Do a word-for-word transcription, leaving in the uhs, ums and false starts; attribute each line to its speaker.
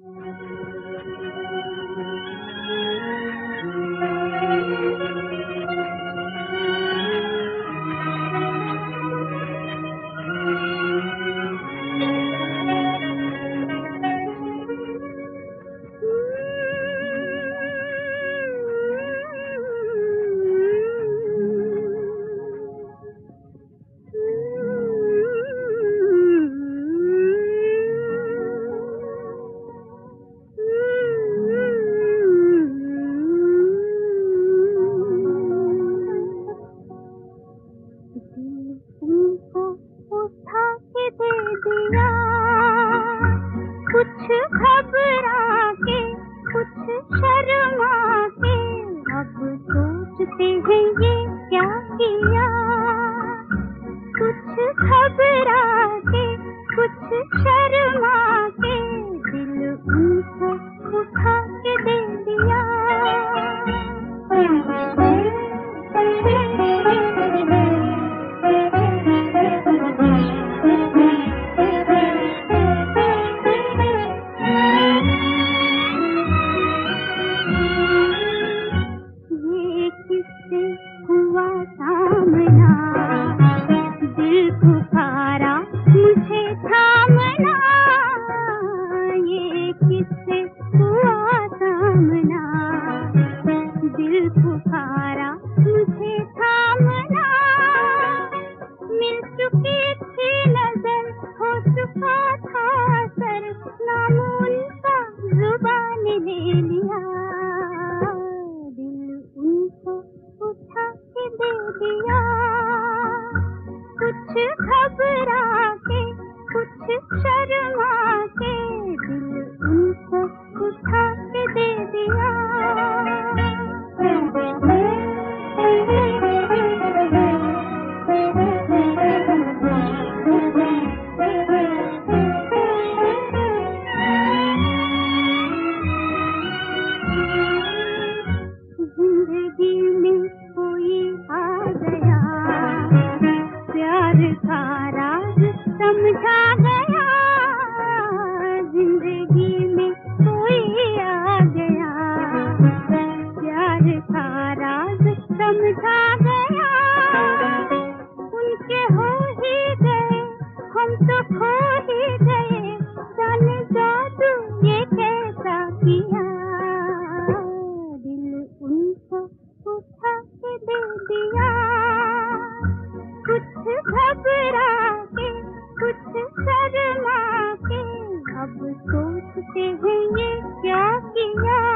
Speaker 1: तुमको उठा के दे दिया, कुछ घबरा के कुछ शर्मा के, अब सोचते हैं ये क्या किया। कुछ घबरा के कुछ शर्मा के, दिल उनको उठा के दे दिया। हुआ सामना, दिल पुकारा मुझे थामना, ये किससे हुआ सामना, दिल पुकारा मुझे थामना। मिल चुकी थी नजर, हो चुका था सर, नाम उनका जुबान ले लिया। उठा के दे दिया, कुछ घबरा के कुछ शर्मा के, दिल उनको उठा के दे दिया। जिंदगी में कोई आ गया, प्यार का राज समझा गया। जिंदगी में कोई आ गया, प्यार का राज समझा गया। उनके हो ही गए, हम तो खो ही गए, जाने जादू ये कैसा किया। उठा के दे दिया, कुछ घबरा के कुछ शर्मा के, अब सोचते हैं ये क्या किया।